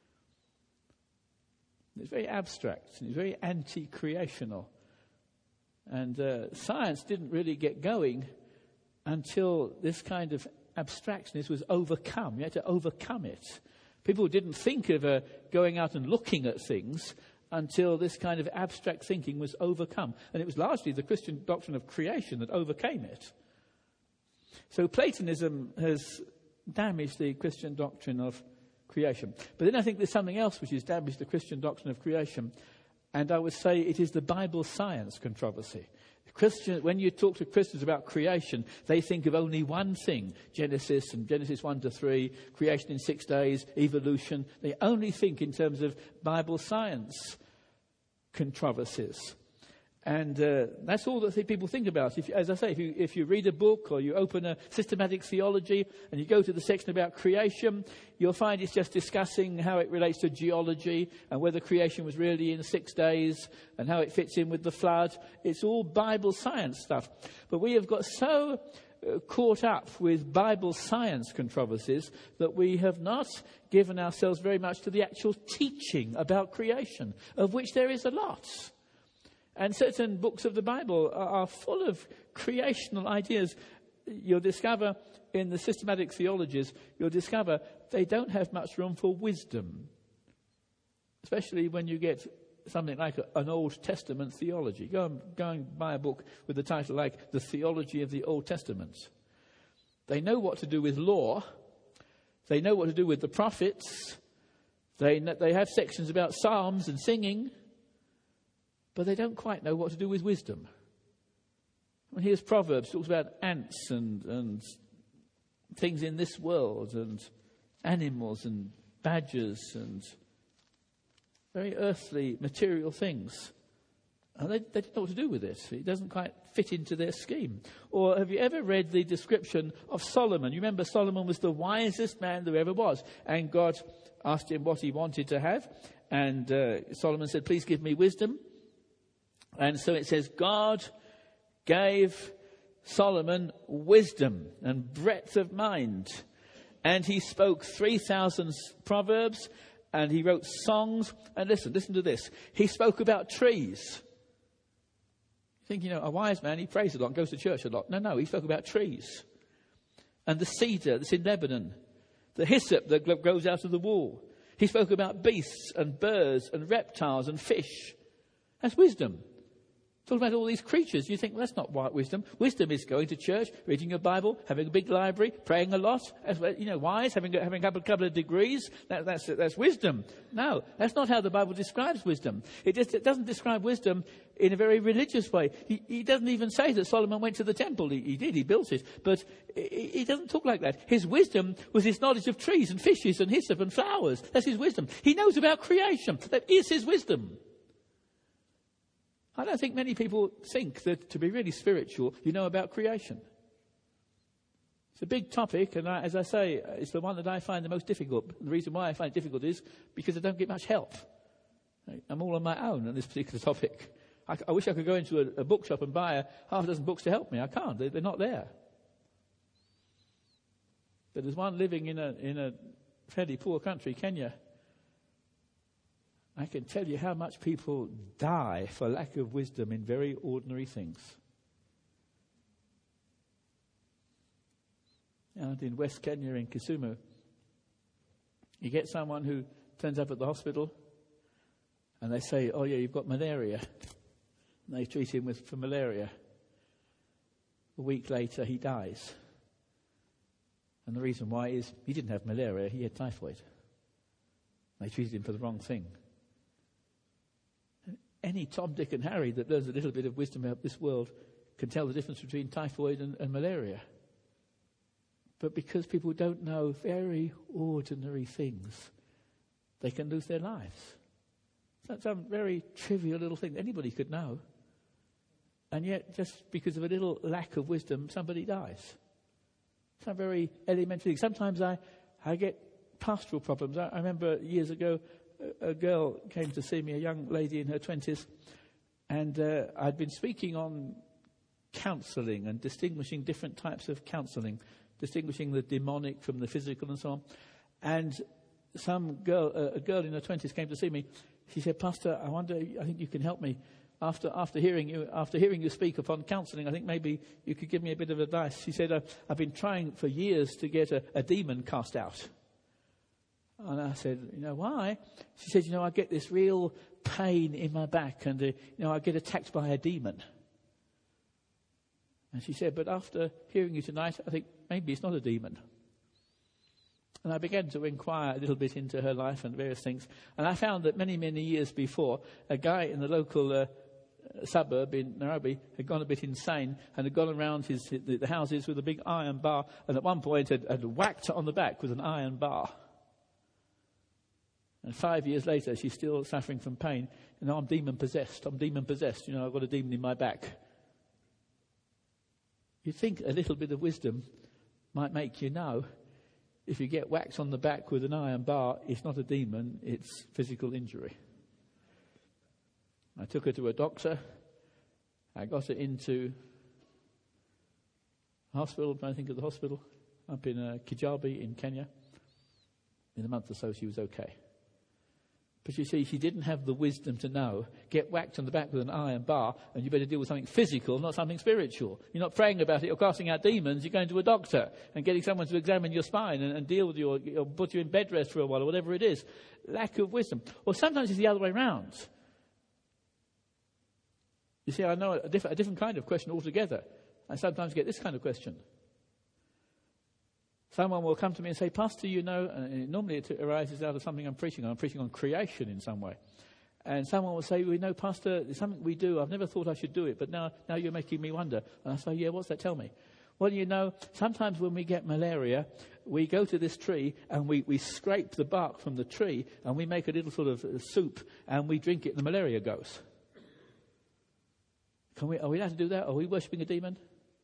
Speaker 1: It's very abstract and it's very anti-creational. And uh, science didn't really get going until this kind of abstractness was overcome. You had to overcome it. People didn't think of uh, going out and looking at things until this kind of abstract thinking was overcome. And it was largely the Christian doctrine of creation that overcame it. So Platonism has damaged the Christian doctrine of creation. But then I think there's something else which has damaged the Christian doctrine of creation, and I would say it is the Bible science controversy. Christian, when you talk to Christians about creation, they think of only one thing, Genesis and Genesis one to three, creation in six days, evolution. They only think in terms of Bible science controversies. And uh, that's all that th- people think about. If, as I say, if you, if you read a book or you open a systematic theology and you go to the section about creation, you'll find it's just discussing how it relates to geology and whether creation was really in six days and how it fits in with the flood. It's all Bible science stuff. But we have got so uh, caught up with Bible science controversies that we have not given ourselves very much to the actual teaching about creation, of which there is a lot. And certain books of the Bible are, are full of creational ideas. You'll discover in the systematic theologies, you'll discover they don't have much room for wisdom, especially when you get something like a, an Old Testament theology. Go and, go and buy a book with the title like The Theology of the Old Testament. They know what to do with law. They know what to do with the prophets. They, they have sections about psalms and singing. But they don't quite know what to do with wisdom. Well, here's Proverbs, talks about ants and, and things in this world and animals and badgers and very earthly, material things. And they, they don't know what to do with it. It doesn't quite fit into their scheme. Or have you ever read the description of Solomon? You remember Solomon was the wisest man there ever was. And God asked him what he wanted to have. And uh, Solomon said, please give me wisdom. And so it says, God gave Solomon wisdom and breadth of mind. And he spoke three thousand proverbs. And he wrote songs. And listen, listen to this. He spoke about trees. You think, you know, a wise man, he prays a lot and goes to church a lot. No, no, he spoke about trees. And the cedar that's in Lebanon. The hyssop that grows out of the wall. He spoke about beasts and birds and reptiles and fish. That's wisdom. Talking about all these creatures. You think, well, that's not white wisdom. Wisdom is going to church, reading your Bible, having a big library, praying a lot. As well, you know, wise, having, having a couple, couple of degrees. That, that's, that's wisdom. No, that's not how the Bible describes wisdom. It just it doesn't describe wisdom in a very religious way. He, he doesn't even say that Solomon went to the temple. He, he did, he built it. But he, he doesn't talk like that. His wisdom was his knowledge of trees and fishes and hyssop and flowers. That's his wisdom. He knows about creation. That is his wisdom. I don't think many people think that to be really spiritual, you know about creation. It's a big topic, and I, as I say, it's the one that I find the most difficult. The reason why I find it difficult is because I don't get much help. I'm all on my own on this particular topic. I, I wish I could go into a, a bookshop and buy a half a dozen books to help me. I can't. They, they're not there. But there's one living in a in a fairly poor country, Kenya. I can tell you how much people die for lack of wisdom in very ordinary things. Out in West Kenya, in Kisumu, you get someone who turns up at the hospital and they say, oh yeah, you've got malaria. And they treat him with for malaria. A week later, he dies. And the reason why is he didn't have malaria, he had typhoid. They treated him for the wrong thing. Any Tom, Dick and Harry that learns a little bit of wisdom about this world can tell the difference between typhoid and, and malaria. But because people don't know very ordinary things, they can lose their lives. That's a very trivial little thing that anybody could know. And yet, just because of a little lack of wisdom, somebody dies. It's a very elementary thing. Sometimes I, I get pastoral problems. I, I remember years ago, a girl came to see me, a young lady in her twenties, and uh, I'd been speaking on counselling and distinguishing different types of counselling, distinguishing the demonic from the physical and so on. And some girl, uh, a girl in her twenties came to see me. She said, Pastor, I wonder, I think you can help me. After after hearing you after hearing you speak upon counselling, I think maybe you could give me a bit of advice. She said, I've been trying for years to get a, a demon cast out. And I said, you know, why? She said, you know, I get this real pain in my back and, uh, you know, I get attacked by a demon. And she said, but after hearing you tonight, I think maybe it's not a demon. And I began to inquire a little bit into her life and various things. And I found that many, many years before, a guy in the local uh, suburb in Nairobi had gone a bit insane and had gone around his the, the houses with a big iron bar, and at one point had, had whacked her on the back with an iron bar. And five years later, she's still suffering from pain. You know, I'm demon-possessed. I'm demon-possessed. You know, I've got a demon in my back. You'd think a little bit of wisdom might make you know if you get whacked on the back with an iron bar, it's not a demon, it's physical injury. I took her to a doctor. I got her into hospital, I think of the hospital, up in uh, Kijabi in Kenya. In a month or so, she was okay. But you see, she didn't have the wisdom to know. Get whacked on the back with an iron bar, and you better deal with something physical, not something spiritual. You're not praying about it or casting out demons. You're going to a doctor and getting someone to examine your spine and, and deal with you, or, or put you in bed rest for a while, or whatever it is. Lack of wisdom. Or sometimes it's the other way round. You see, I know a, diff- a different kind of question altogether. I sometimes get this kind of question. Someone will come to me and say, Pastor, you know, and normally it arises out of something I'm preaching on. I'm preaching on creation in some way. And someone will say, well, you know, Pastor, there's something we do. I've never thought I should do it, but now, now you're making me wonder. And I say, yeah, what's that? Tell me. Well, you know, sometimes when we get malaria, we go to this tree and we, we scrape the bark from the tree and we make a little sort of soup and we drink it and the malaria goes. Can we, are we allowed to do that? Are we worshipping a demon?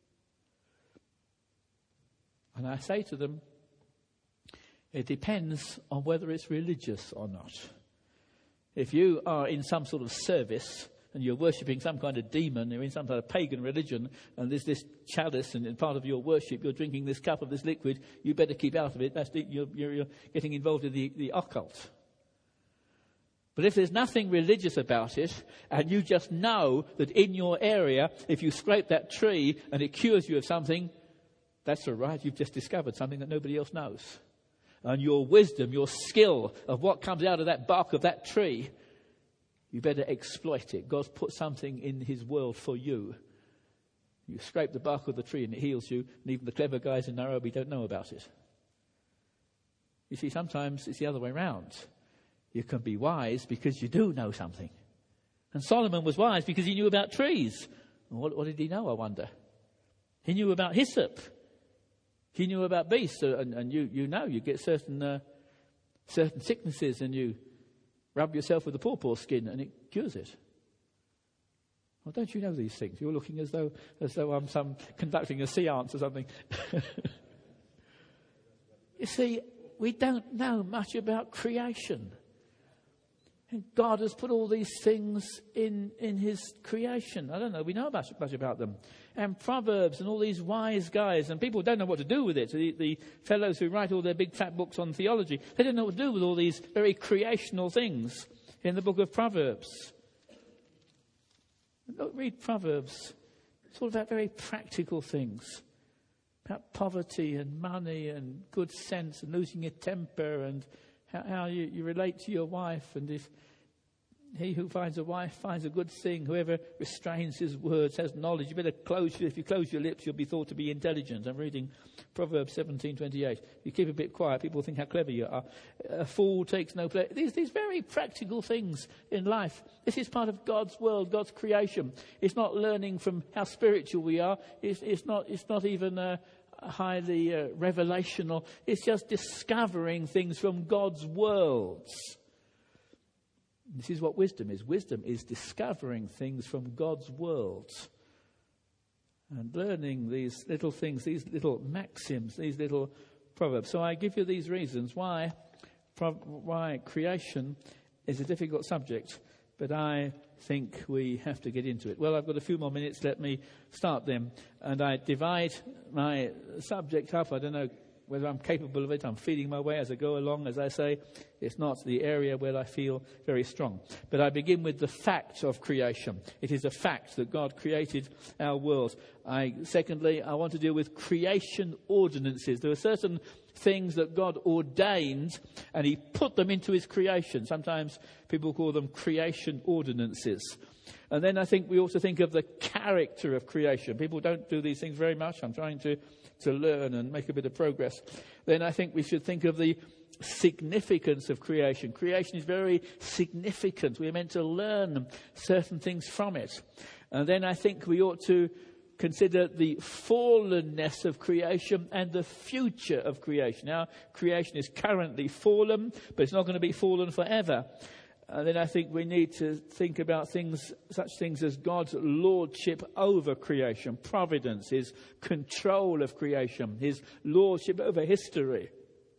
Speaker 1: And I say to them, it depends on whether it's religious or not. If you are in some sort of service and you're worshipping some kind of demon, you're in some kind of pagan religion, and there's this chalice, and in part of your worship you're drinking this cup of this liquid, you better keep out of it. That's the, you're, you're, you're getting involved in the, the occult. But if there's nothing religious about it, and you just know that in your area, if you scrape that tree and it cures you of something, that's all right. You've just discovered something that nobody else knows. And your wisdom, your skill of what comes out of that bark of that tree, you better exploit it. God's put something in his world for you. You scrape the bark of the tree and it heals you, and even the clever guys in Nairobi don't know about it. You see, sometimes it's the other way around. You can be wise because you do know something. And Solomon was wise because he knew about trees. What, what did he know, I wonder? He knew about hyssop. He knew about beasts, and, and you, you know you get certain uh, certain sicknesses, and you rub yourself with the pawpaw skin, and it cures it. Well, don't you know these things? You're looking as though as though I'm some conducting a seance or something. You see, we don't know much about creation. And God has put all these things in, in his creation. I don't know, we know much, much about them. And Proverbs and all these wise guys, and people don't know what to do with it. The, the fellows who write all their big fat books on theology, they don't know what to do with all these very creational things in the book of Proverbs. Look, read Proverbs. It's all about very practical things. About poverty and money and good sense and losing your temper and how, how you, you relate to your wife. And if he who finds a wife finds a good thing, whoever restrains his words has knowledge. You better close your, if you close your lips, you'll be thought to be intelligent. I'm reading Proverbs seventeen twenty-eight. You keep a bit quiet, people think how clever you are. A fool takes no pleasure. These, these very practical things in life. This is part of God's world, God's creation. It's not learning from how spiritual we are. It's, it's not. It's not even uh, highly uh, revelational. It's just discovering things from God's worlds. This is what wisdom is. Wisdom is discovering things from God's worlds and learning these little things, these little maxims, these little proverbs. So I give you these reasons why, why creation is a difficult subject, but I think we have to get into it. Well, I've got a few more minutes. Let me start them. And I divide my subject up. I don't know whether I'm capable of it. I'm feeling my way as I go along. As I say, it's not the area where I feel very strong. But I begin with the fact of creation. It is a fact that God created our world. I, secondly, I want to deal with creation ordinances. There are certain things that God ordained and he put them into his creation. Sometimes people call them creation ordinances. And then I think we also think of the character of creation. People don't do these things very much. I'm trying to, to learn and make a bit of progress. Then I think we should think of the significance of creation. Creation is very significant. We're meant to learn certain things from it. And then I think we ought to consider the fallenness of creation and the future of creation. Now, creation is currently fallen, but it's not going to be fallen forever. And then I think we need to think about things, such things as God's lordship over creation, providence, his control of creation, his lordship over history.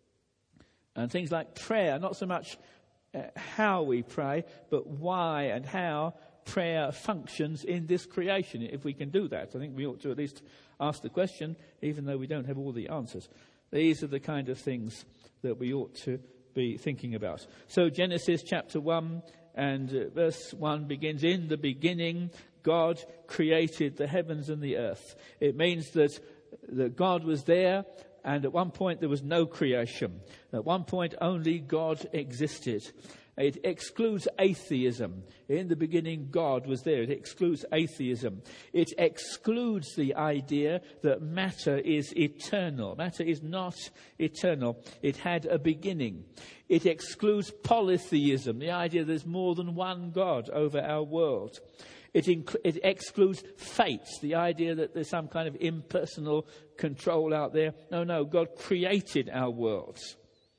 Speaker 1: And things like prayer, not so much uh, how we pray, but why and how prayer functions in this creation. If we can do that, I think we ought to at least ask the question, even though we don't have all the answers. These are the kind of things that we ought to be thinking about. So Genesis chapter one and uh, verse one begins, in the beginning God created the heavens and the earth. It means that, that God was there, and at one point there was no creation. At one point only God existed. It excludes atheism. In the beginning, God was there. It excludes atheism. It excludes the idea that matter is eternal. Matter is not eternal. It had a beginning. It excludes polytheism, the idea there's more than one God over our world. It, inc- it excludes fate, the idea that there's some kind of impersonal control out there. No, no, God created our worlds.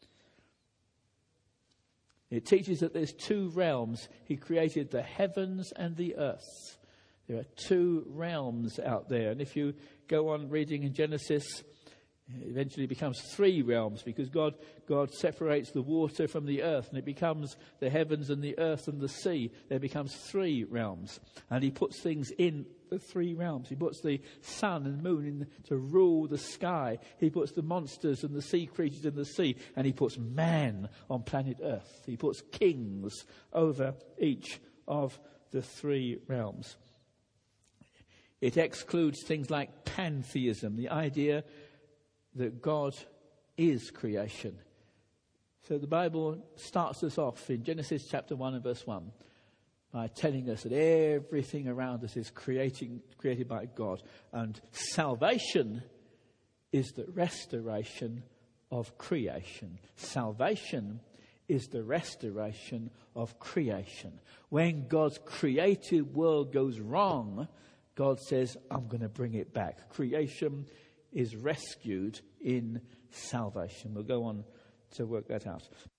Speaker 1: It teaches that there's two realms. He created the heavens and the earth. There are two realms out there. And if you go on reading in Genesis, it eventually becomes three realms, because God, God separates the water from the earth, and it becomes the heavens and the earth and the sea. There becomes three realms. And he puts things in the three realms. He puts the sun and moon in to rule the sky. He puts the monsters and the sea creatures in the sea. And he puts man on planet earth. He puts kings over each of the three realms. It excludes things like pantheism, the idea that God is creation. So the Bible starts us off in Genesis chapter one and verse one by telling us that everything around us is creating, created by God. And salvation is the restoration of creation. Salvation is the restoration of creation. When God's created world goes wrong, God says, I'm going to bring it back. Creation is rescued in salvation. We'll go on to work that out.